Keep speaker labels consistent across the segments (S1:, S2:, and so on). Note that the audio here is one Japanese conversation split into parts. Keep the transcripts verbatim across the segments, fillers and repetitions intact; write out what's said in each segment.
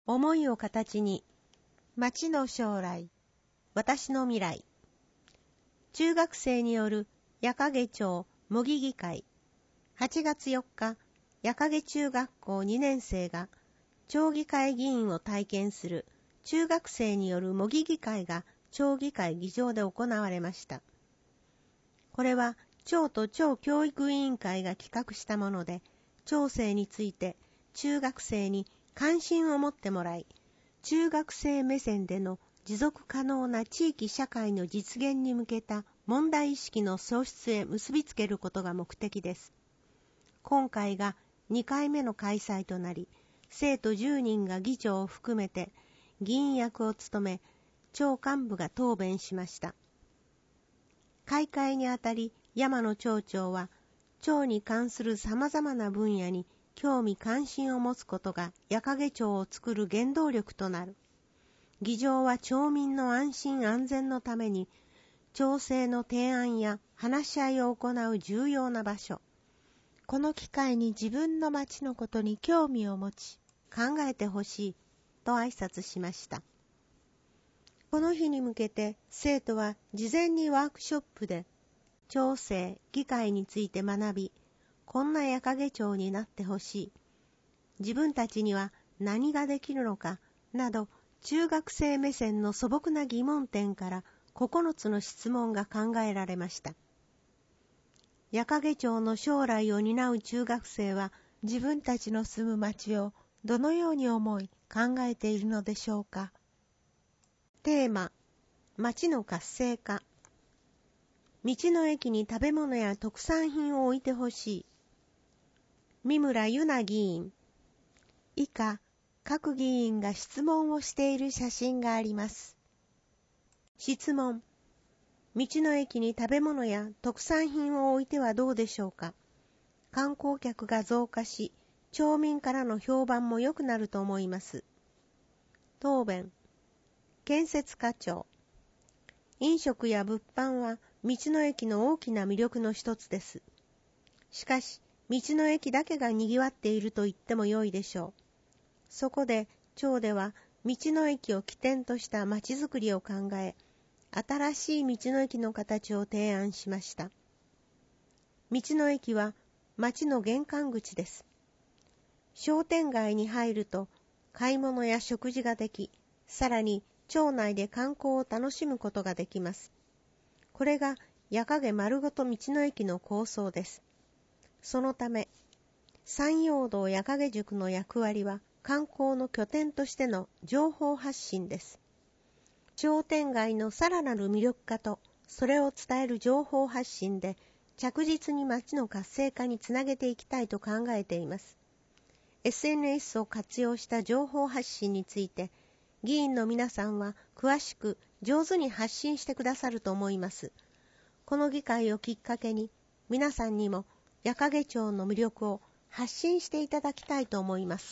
S1: 思いを形に、町の将来、私の未来。中学生による矢掛町模擬議会。はちがつよっか、矢掛中学校にねん生が町議会議員を体験する中学生による模擬議会が町議会議場で行われました。これは町と町教育委員会が企画したもので、町政について中学生に関心を持ってもらい、中学生目線での持続可能な地域社会の実現に向けた問題意識の創出へ結びつけることが目的です。今回がにかいめの開催となり、生徒じゅうにんが議長を含めて議員役を務め、町幹部が答弁しました。開会にあたり、山野町長は、町に関する様々な分野に興味関心を持つことが矢掛町を作る原動力となる。議場は町民の安心安全のために、町政の提案や話し合いを行う重要な場所。この機会に自分の町のことに興味を持ち、考えてほしい、と挨拶しました。この日に向けて生徒は事前にワークショップで町政、議会について学び、こんな矢掛町になってほしい、自分たちには何ができるのかなど、中学生目線の素朴な疑問点からここのつの質問が考えられました。矢掛町の将来を担う中学生は自分たちの住む町をどのように思い考えているのでしょうか。テーマ、町の活性化。道の駅に食べ物や特産品を置いてほしい。三村由奈議員。以下、各議員が質問をしている写真があります。質問。道の駅に食べ物や特産品を置いてはどうでしょうか。観光客が増加し、町民からの評判も良くなると思います。答弁。建設課長。飲食や物販は道の駅の大きな魅力の一つです。しかし、道の駅だけが賑わっていると言っても良いでしょう。そこで、町では道の駅を起点とした街づくりを考え、新しい道の駅の形を提案しました。道の駅は町の玄関口です。商店街に入ると買い物や食事ができ、さらに町内で観光を楽しむことができます。これが矢掛丸ごと道の駅の構想です。そのため、山陽道矢掛宿の役割は観光の拠点としての情報発信です。商店街のさらなる魅力化と、それを伝える情報発信で、着実に町の活性化につなげていきたいと考えています。エスエヌエス を活用した情報発信について、議員の皆さんは詳しく上手に発信してくださると思います。この議会をきっかけに、皆さんにも矢掛町の魅力を発信していただきたいと思います。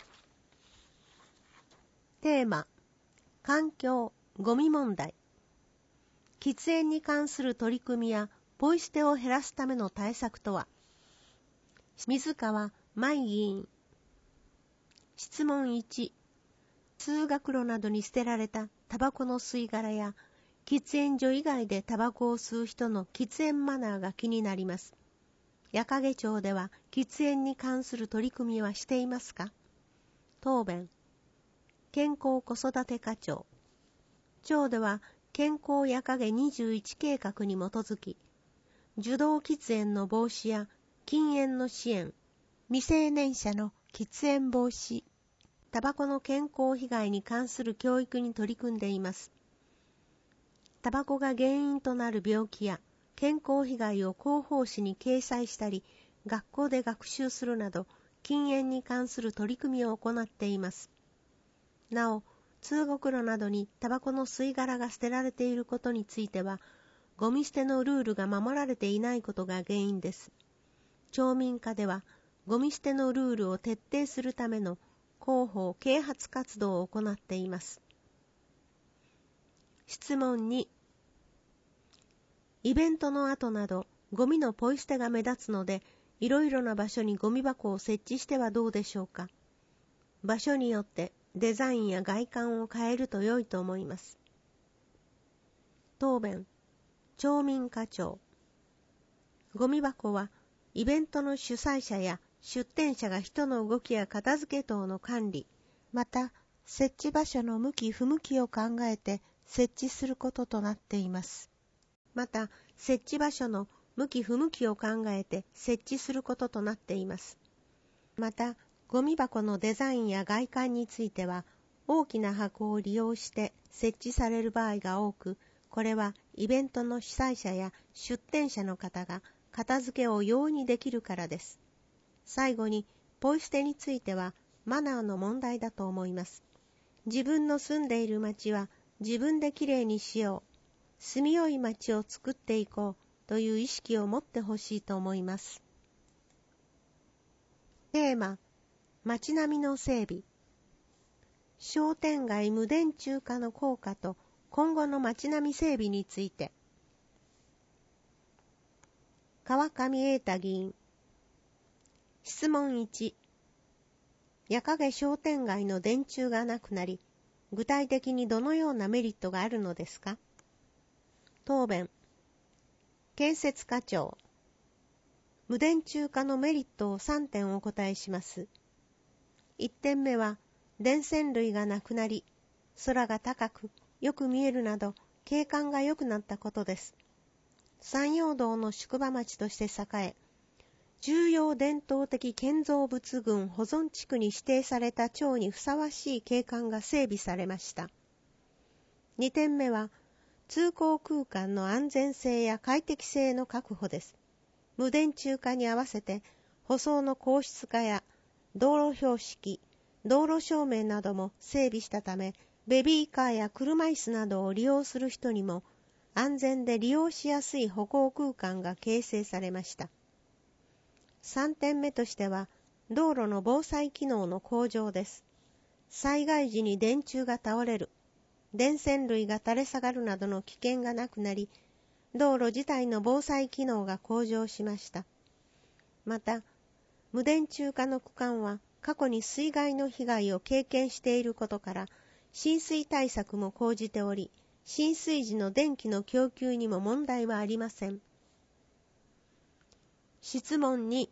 S1: テーマ、環境、ゴミ問題。喫煙に関する取り組みやポイ捨てを減らすための対策とは。水川舞議員。質問いち。通学路などに捨てられたタバコの吸い殻や喫煙所以外でタバコを吸う人の喫煙マナーが気になります。矢掛町では喫煙に関する取り組みはしていますか。答弁。健康子育て課長。町では健康矢掛にじゅういち計画に基づき、受動喫煙の防止や禁煙の支援、未成年者の喫煙防止、タバコの健康被害に関する教育に取り組んでいます。タバコが原因となる病気や健康被害を広報誌に掲載したり、学校で学習するなど、禁煙に関する取り組みを行っています。なお、通学路などにタバコの吸い殻が捨てられていることについては、ゴミ捨てのルールが守られていないことが原因です。町民課では、ゴミ捨てのルールを徹底するための広報啓発活動を行っています。質問に。イベントの後など、ゴミのポイ捨てが目立つので、いろいろな場所にゴミ箱を設置してはどうでしょうか。場所によってデザインや外観を変えると良いと思います。答弁、町民課長。ゴミ箱はイベントの主催者や出店者が人の動きや片付け等の管理、また設置場所の向き不向きを考えて設置することとなっています。また設置場所の向き不向きを考えて設置することとなっています。またゴミ箱のデザインや外観については大きな箱を利用して設置される場合が多く、これはイベントの主催者や出店者の方が片付けを容易にできるからです。最後にポイ捨てについてはマナーの問題だと思います。自分の住んでいる町は自分できれいにしよう、住みよい町を作っていこうという意識を持ってほしいと思います。テーマ、町並みの整備。商店街無電柱化の効果と今後の町並み整備について。川上英太議員。質問いち。矢影商店街の電柱がなくなり、具体的にどのようなメリットがあるのですか？答弁。建設課長。無電柱化のメリットをさんてんお答えします。いってんめは、電線類がなくなり、空が高くよく見えるなど景観が良くなったことです。山陽道の宿場町として栄え、重要伝統的建造物群保存地区に指定された町にふさわしい景観が整備されました。にてんめは、通行空間の安全性や快適性の確保です。無電柱化に合わせて、舗装の硬質化や道路標識、道路照明なども整備したため、ベビーカーや車椅子などを利用する人にも安全で利用しやすい歩行空間が形成されました。さんてんめとしては、道路の防災機能の向上です。災害時に電柱が倒れる、電線類が垂れ下がるなどの危険がなくなり、道路自体の防災機能が向上しました。また、無電柱化の区間は過去に水害の被害を経験していることから、浸水対策も講じており、浸水時の電気の供給にも問題はありません。質問に。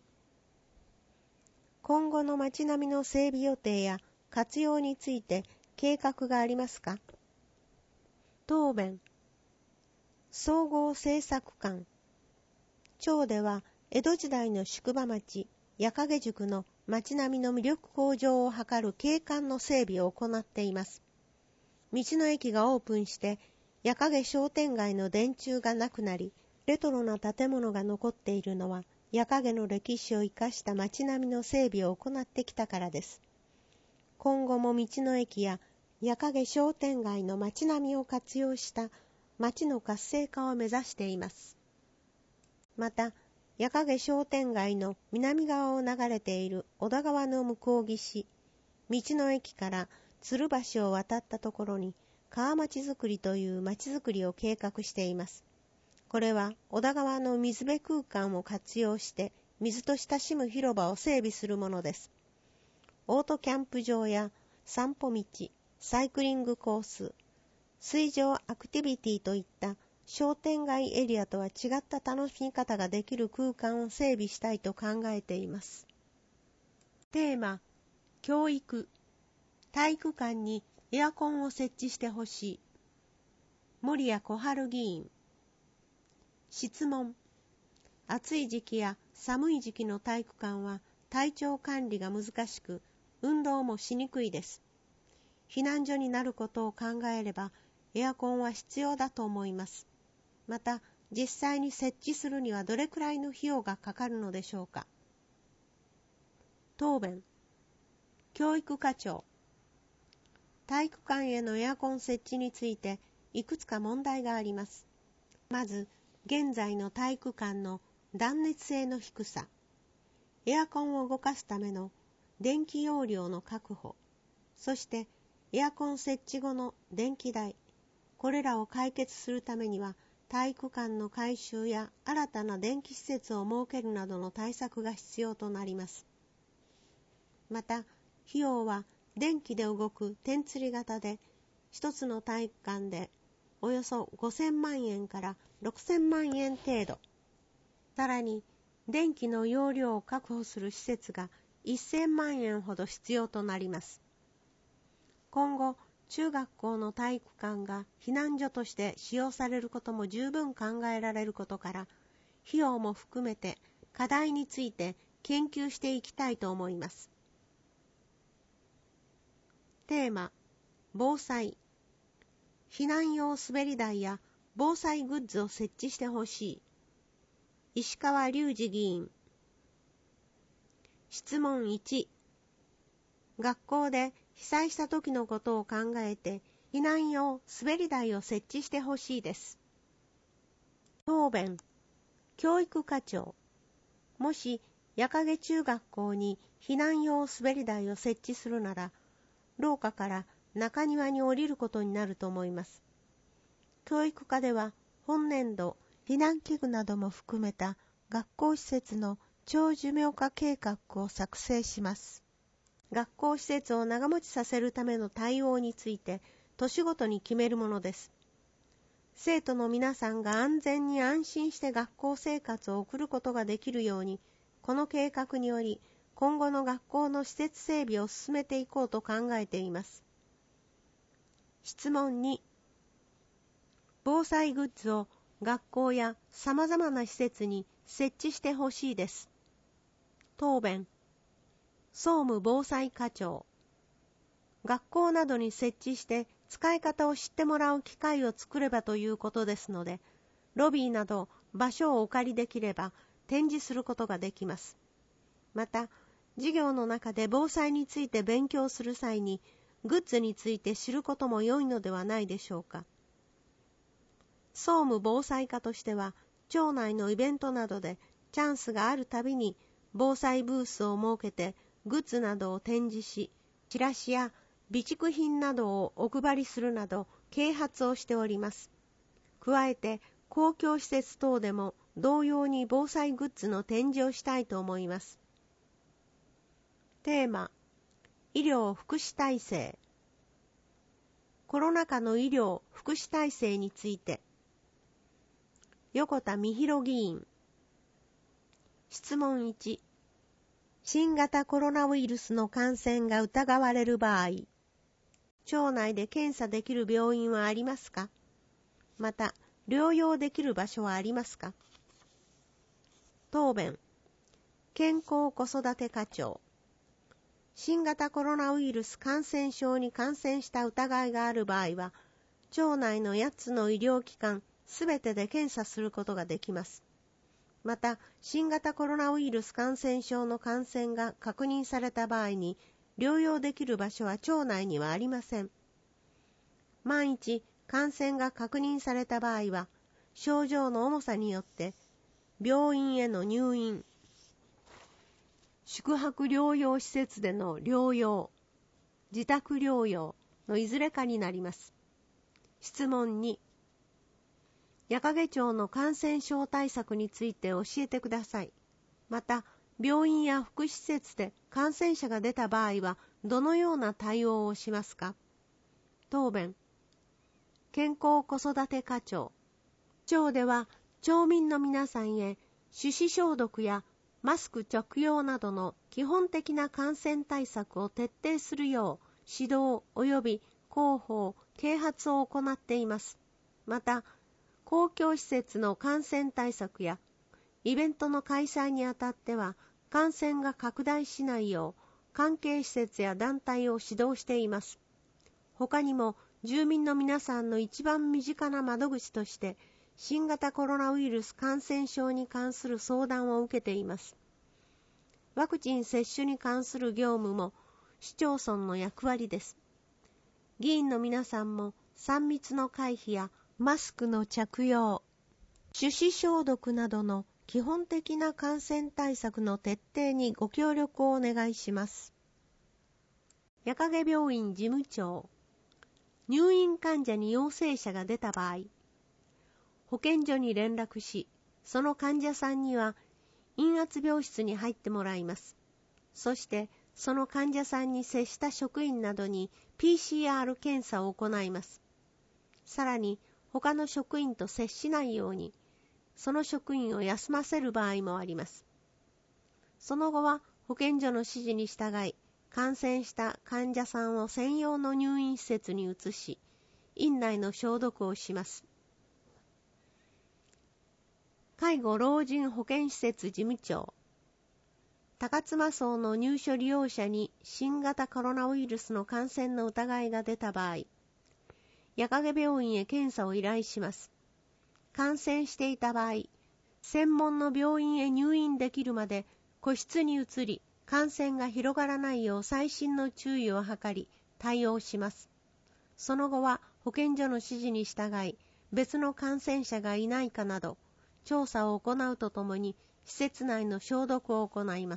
S1: 今後の街並みの整備予定や活用について計画がありますか？答弁。総合政策館。町では江戸時代の宿場町、矢影宿の町並みの魅力向上を図る景観の整備を行っています。道の駅がオープンして、矢影商店街の電柱がなくなり、レトロな建物が残っているのは、矢影の歴史を生かした町並みの整備を行ってきたからです。今後も道の駅や矢影商店街の町並みを活用した町の活性化を目指しています。また、矢影商店街の南側を流れている小田川の向こう岸、道の駅から鶴橋を渡ったところに川町づくりという町づくりを計画しています。これは小田川の水辺空間を活用して水と親しむ広場を整備するものです。オートキャンプ場や散歩道、サイクリングコース、水上アクティビティといった商店街エリアとは違った楽しみ方ができる空間を整備したいと考えています。テーマ、教育。体育館にエアコンを設置してほしい。森谷小春議員。質問。暑い時期や寒い時期の体育館は体調管理が難しく、運動もしにくいです。避難所になることを考えれば、エアコンは必要だと思います。また、実際に設置するにはどれくらいの費用がかかるのでしょうか。答弁。教育課長。体育館へのエアコン設置についていくつか問題があります。まず、現在の体育館の断熱性の低さ、エアコンを動かすための電気容量の確保、そしてエアコン設置後の電気代、これらを解決するためには体育館の改修や新たな電気施設を設けるなどの対策が必要となります。また、費用は電気で動く天吊り型で、一つの体育館でおよそごせんまんえんからろくせんまんえん程度。さらに、電気の容量を確保する施設がせんまんえんほど必要となります。今後、中学校の体育館が避難所として使用されることも十分考えられることから、費用も含めて課題について研究していきたいと思います。テーマ、防災。避難用滑り台や防災グッズを設置してほしい。石川隆二議員。質問いち。学校で被災した時のことを考えて避難用滑り台を設置してほしいです。答弁。教育課長。もし矢影中学校に避難用滑り台を設置するなら、廊下から中庭に降りることになると思います。教育課では本年度、避難器具なども含めた学校施設の長寿命化計画を作成します。学校施設を長持ちさせるための対応について、年ごとに決めるものです。生徒の皆さんが安全に安心して学校生活を送ることができるように、この計画により、今後の学校の施設整備を進めていこうと考えています。質問に。防災グッズを学校やさまざまな施設に設置してほしいです。答弁。総務防災課長。学校などに設置して使い方を知ってもらう機会を作ればということですので、ロビーなど場所をお借りできれば展示することができます。また、授業の中で防災について勉強する際に、グッズについて知ることも良いのではないでしょうか。総務防災課としては、町内のイベントなどでチャンスがあるたびに防災ブースを設けてグッズなどを展示し、チラシや備蓄品などをお配りするなど啓発をしております。加えて公共施設等でも同様に防災グッズの展示をしたいと思います。テーマ、医療福祉体制。コロナ禍の医療福祉体制について。横田美弘議員。質問いち。新型コロナウイルスの感染が疑われる場合、町内で検査できる病院はありますか？また、療養できる場所はありますか？答弁。健康子育て課長。新型コロナウイルス感染症に感染した疑いがある場合は、町内のやっつの医療機関すべてで検査することができます。また、新型コロナウイルス感染症の感染が確認された場合に、療養できる場所は町内にはありません。万一、感染が確認された場合は、症状の重さによって、病院への入院、宿泊療養施設での療養、自宅療養のいずれかになります。質問に。矢掛町の感染症対策について教えてください。また、病院や福祉施設で感染者が出た場合は、どのような対応をしますか？答弁。健康子育て課長。町では、町民の皆さんへ、手指消毒やマスク着用などの基本的な感染対策を徹底するよう、指導及び広報、啓発を行っています。また、公共施設の感染対策やイベントの開催にあたっては感染が拡大しないよう関係施設や団体を指導しています。他にも住民の皆さんの一番身近な窓口として新型コロナウイルス感染症に関する相談を受けています。ワクチン接種に関する業務も市町村の役割です。議員の皆さんもさん密の回避やマスクの着用、手指消毒などの基本的な感染対策の徹底にご協力をお願いします。矢掛病院事務長。入院患者に陽性者が出た場合、保健所に連絡し、その患者さんには陰圧病室に入ってもらいます。そしてその患者さんに接した職員などに ピーシーアール 検査を行います。さらに、他の職員と接しないように、その職員を休ませる場合もあります。その後は保健所の指示に従い、感染した患者さんを専用の入院施設に移し、院内の消毒をします。介護老人保健施設事務長、高妻荘の入所利用者に新型コロナウイルスの感染の疑いが出た場合、夜影病院へ検査を依頼します。感染していた場合、専門の病院へ入院できるまで個室に移り、感染が広がらないよう細心の注意を図り、対応します。その後は保健所の指示に従い、別の感染者がいないかなど、調査を行うとともに、施設内の消毒を行います。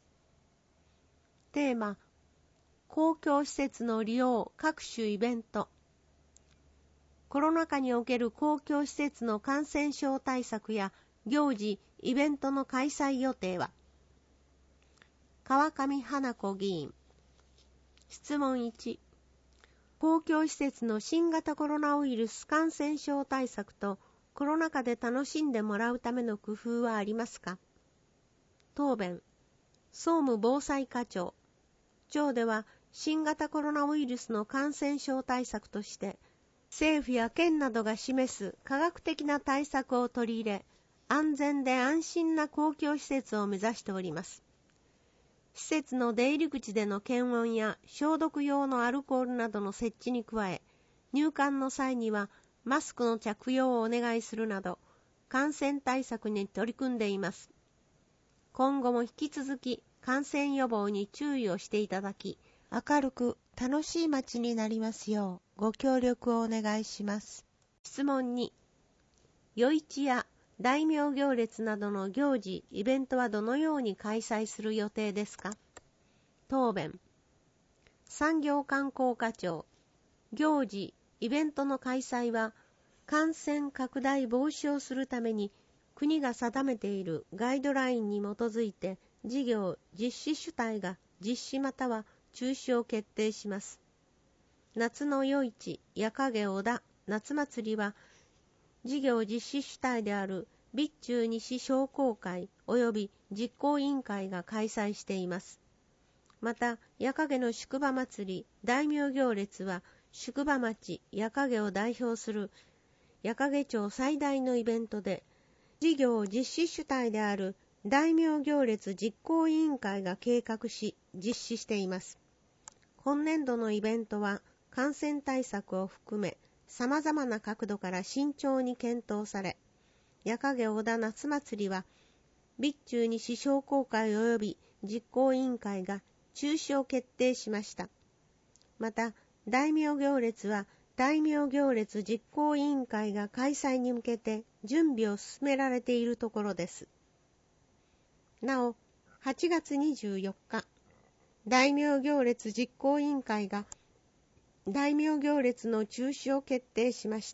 S1: テーマ、公共施設の利用各種イベント。コロナ禍における公共施設の感染症対策や行事、イベントの開催予定は。川上花子議員。質問いち。公共施設の新型コロナウイルス感染症対策とコロナ禍で楽しんでもらうための工夫はありますか？答弁。総務防災課長。庁では新型コロナウイルスの感染症対策として、政府や県などが示す科学的な対策を取り入れ、安全で安心な公共施設を目指しております。施設の出入り口での検温や消毒用のアルコールなどの設置に加え、入館の際にはマスクの着用をお願いするなど、感染対策に取り組んでいます。今後も引き続き感染予防に注意をしていただき、明るく楽しい街になりますようご協力をお願いします。質問に、夜市や大名行列などの行事、イベントはどのように開催する予定ですか？答弁。産業観光課長。行事、イベントの開催は、感染拡大防止をするために、国が定めているガイドラインに基づいて、事業実施主体が実施または中止を決定します。夏の夜市、夜影小田、夏祭りは、事業実施主体である備中西商工会及び実行委員会が開催しています。また、夜影の宿場祭り、大名行列は、宿場町、夜影を代表する夜影町最大のイベントで、事業実施主体である大名行列実行委員会が計画し、実施しています。今年度のイベントは、感染対策を含め、様々な角度から慎重に検討され、夜影小田夏祭りは、備中西商工会及び実行委員会が中止を決定しました。また、大名行列は、大名行列実行委員会が開催に向けて準備を進められているところです。なお、はちがつにじゅうよっか、大名行列実行委員会が大名行列の中止を決定しました。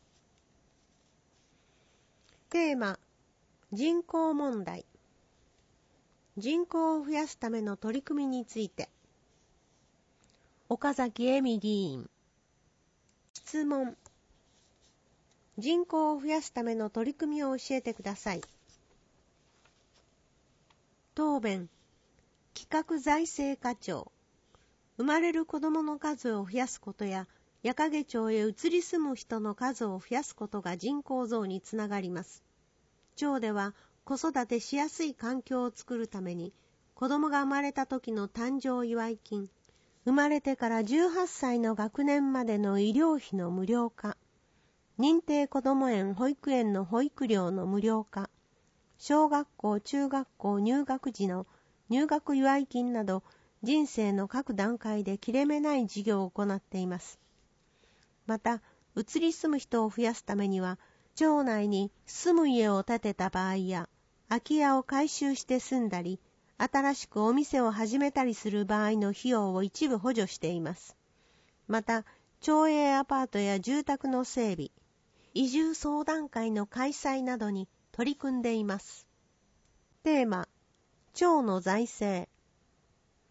S1: テーマ、人口問題。人口を増やすための取り組みについて。岡崎恵美議員。質問。人口を増やすための取り組みを教えてください。答弁。企画財政課長。生まれる子どもの数を増やすことや、夜影町へ移り住む人の数を増やすことが人口増につながります。町では子育てしやすい環境を作るために、子どもが生まれた時の誕生祝金、生まれてからじゅうはっさいの学年までの医療費の無料化、認定こども園保育園の保育料の無料化、小学校中学校入学時の入学祝金など、人生の各段階で切れ目ない事業を行っています。また、移り住む人を増やすためには、町内に住む家を建てた場合や、空き家を改修して住んだり、新しくお店を始めたりする場合の費用を一部補助しています。また、町営アパートや住宅の整備、移住相談会の開催などに取り組んでいます。テーマ、町の財政。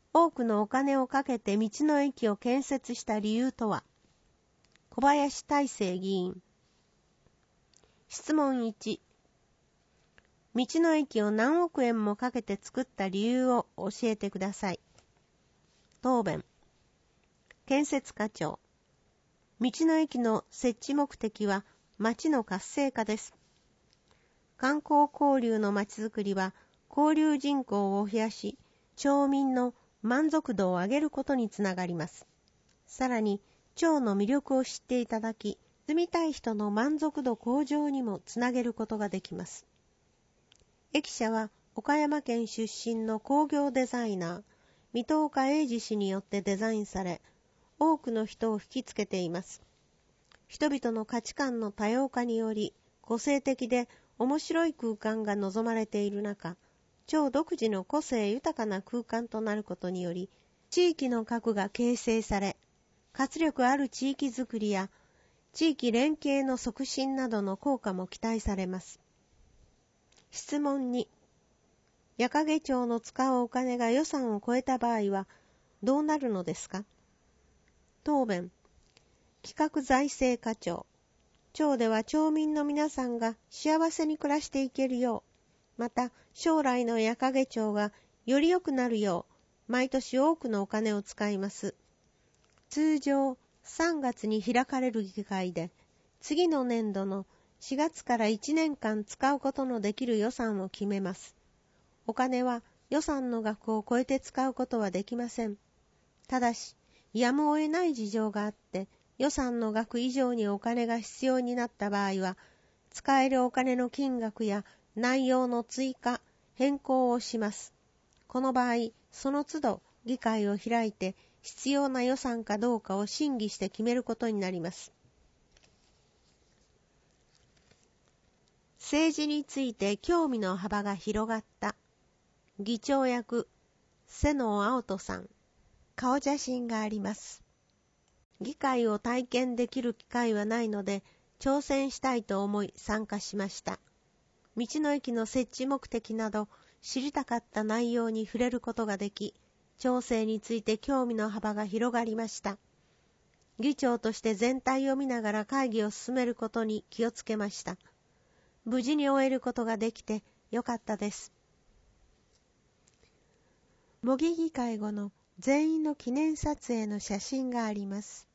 S1: 多くのお金をかけて道の駅を建設した理由とは。小林大成議員。質問いち。道の駅を何億円もかけて作った理由を教えてください。答弁。建設課長。道の駅の設置目的は町の活性化です。観光交流の町づくりは交流人口を増やし、町民の満足度を上げることにつながります。さらに、町の魅力を知っていただき、住みたい人の満足度向上にもつなげることができます。駅舎は岡山県出身の工業デザイナー、水戸岡英二氏によってデザインされ、多くの人を引きつけています。人々の価値観の多様化により、個性的で面白い空間が望まれている中、町独自の個性豊かな空間となることにより、地域の核が形成され、活力ある地域づくりや地域連携の促進などの効果も期待されます。質問に、矢掛町の使うお金が予算を超えた場合はどうなるのですか？答弁。企画財政課長。町では町民の皆さんが幸せに暮らしていけるよう、また将来の矢掛町がより良くなるよう、毎年多くのお金を使います。通常さんがつに開かれる議会で、次の年度のしがつからいちねんかん使うことのできる予算を決めます。お金は予算の額を超えて使うことはできません。ただし、やむを得ない事情があって、予算の額以上にお金が必要になった場合は、使えるお金の金額や内容の追加、変更をします。この場合、その都度議会を開いて必要な予算かどうかを審議して決めることになります。政治について興味の幅が広がった。議長役、瀬野青人さん。顔写真があります。議会を体験できる機会はないので、挑戦したいと思い参加しました。道の駅の設置目的など、知りたかった内容に触れることができ、町政について興味の幅が広がりました。議長として全体を見ながら会議を進めることに気をつけました。無事に終えることができてよかったです。模擬議会後の全員の記念撮影の写真があります。